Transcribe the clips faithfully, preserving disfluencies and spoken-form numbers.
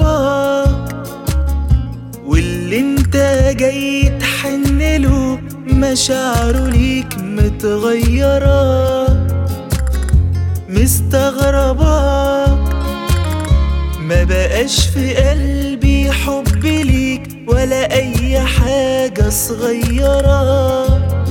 مستغرباك، واللي انت جاي تحنله مشاعره ليك متغيرة. مستغرباك، ما بقاش في قلبي حب ليك ولا اي حاجة صغيرة.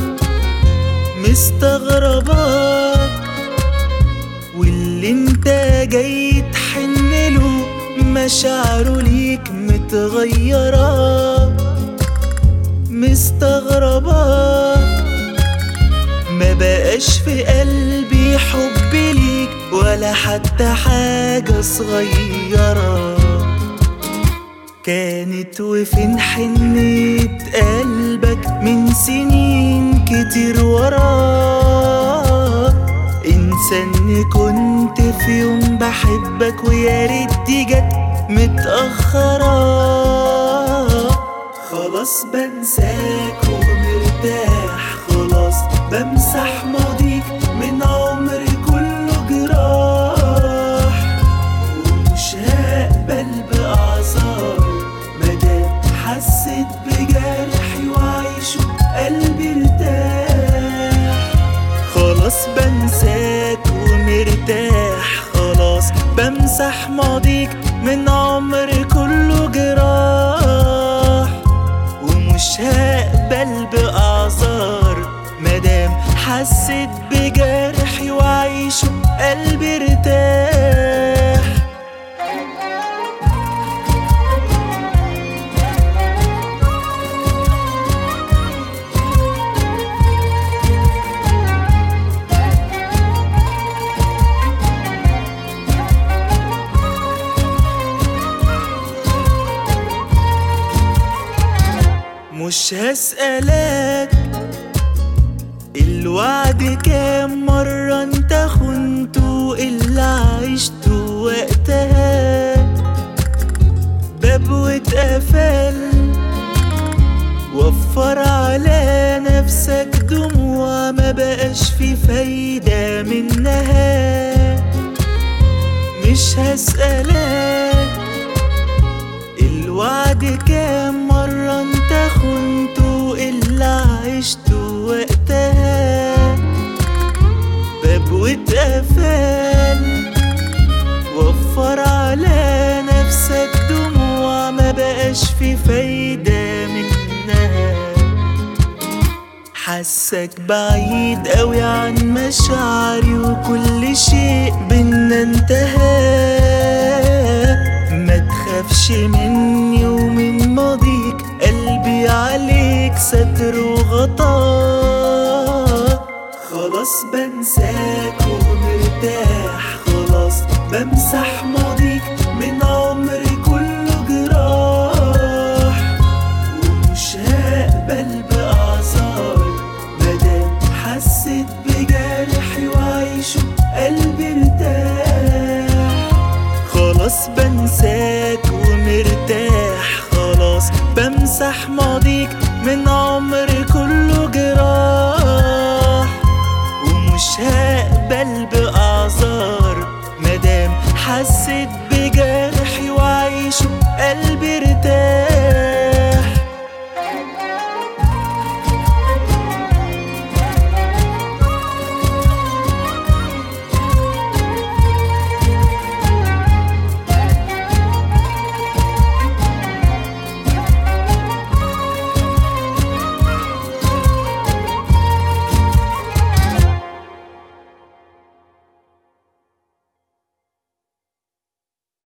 مستغرباك، واللي انت جاي تحنله مشاعره ليك متغيرة. مستغرباك، ما بقاش في قلبي حب ليك ولا حتى حاجة صغيرة. كانت وفين حنية قلبك من سنين كتير وراك. انسى اني كنت في يوم بحبك ويا ريت دي جت متأخرة. خلاص بنساك ومرتاح، خلاص بمسح ماضيك من عمري كله جراح. ومش هقبل بأعذار مادام حسيت بجرحي وعيشه قلبي ارتاح. خلاص بنساك ومرتاح، خلاص بمسح ماضيك من عمري كله جراح. ومش هقبل بأعذار مادام حسيت بجرحي وعيشه قلبي ارتاح. مش هسألك الوعد كام مرة انت خنته اللي عشته وقتها. باب واتقفل، وفر على نفسك دموع ما بقاش في فايدة منها. مش هسألك الوعد كام مرة انت خنته اللي عشته وقتها. باب واتقفل، وفر على نفسك دموع ما بقاش في فايدة منها. حسك بعيد قوي عن مشاعري وكل شيء بينا انتهى. ما تخافش مني ومن ماضيك، قلبي عليك ستر وغطاء. خلاص بنساك ومرتاح، خلاص بمسح ماضيك